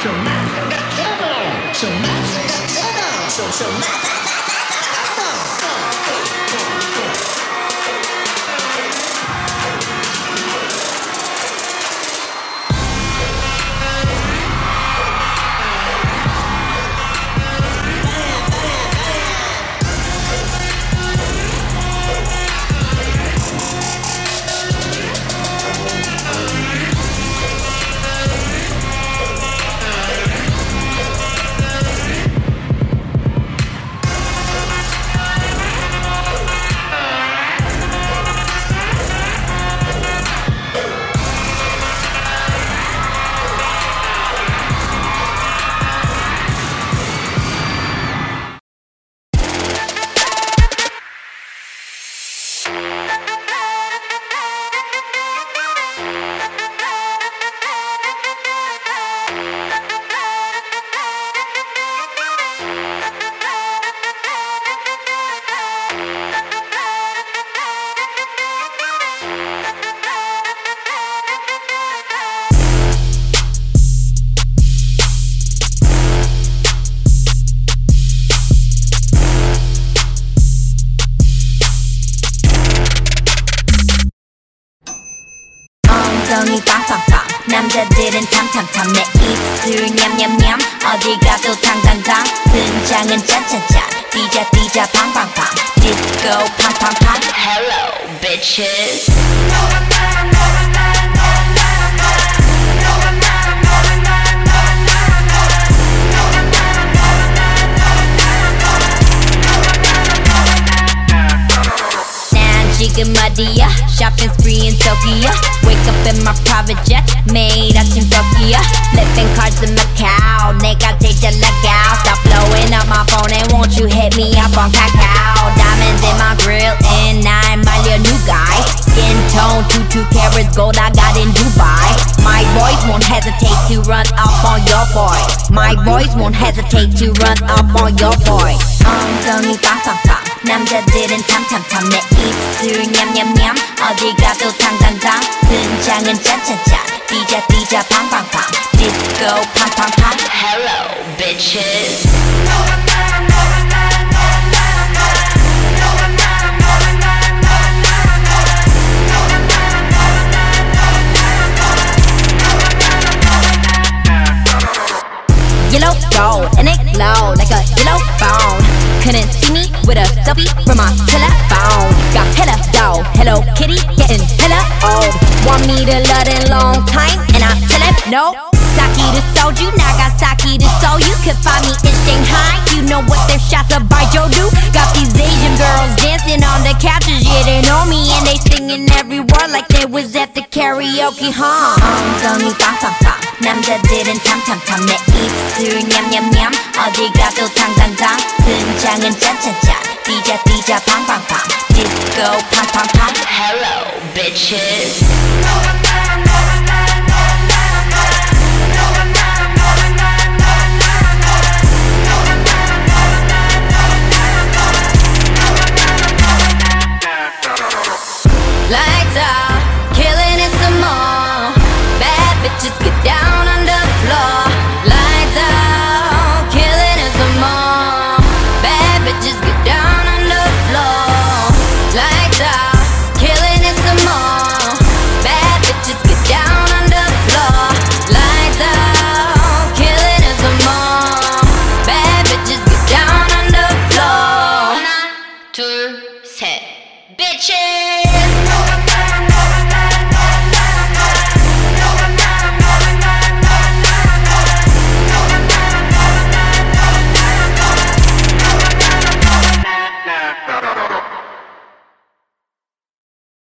엉덩이 빵빵빵 남자들은 탐탐탐 내 입술 냠냠냠 어디 가도 당당당 등장은 짠짠짠 뛰자 뛰자 팡팡팡 디스코 팡팡팡 Hello bitches 지금 어디야? Shopping spree in Tokyo Wake up in my private jet 매일 아침 Tokyo Flipping cards in Macau 내가 제일 잘 나가 Stop blowing up my phone and won't you hit me up on Kakao Diamonds in my grill and 날 말려 new guy Skin tone 2 carats gold I got in Dubai My boys won't hesitate to run up on your boy My boys won't hesitate to run up on your boy 엉덩이 빵빵빵 남자들은 탐탐탐 내 입술 냠냠냠 어디 가도 당당당 등장은 짠짠짠 뛰자 뛰자 팡팡팡 디스코 팡팡팡 Hello bitches Yellow gold and it glow like a yellow phone Couldn't see me with a selfie from my telephone Got hella dough, Hello Kitty getting hella old Want me to love in long time and I tell him no Saki to soju, Nagasaki to Seoul You could find me in Shanghai You know what their shots of Baijiu do Got these Asian girls dancing on the couches Yeah, they know me and they singing every word Like they was at the karaoke, 엉덩이 빵빵빵 남자들은 탐탐탐 내 입술 냠냠냠 어디 가도 당당당 등장은 짠짠짠 뛰자 뛰자 팡팡팡 디스코 팡팡팡 Hello bitches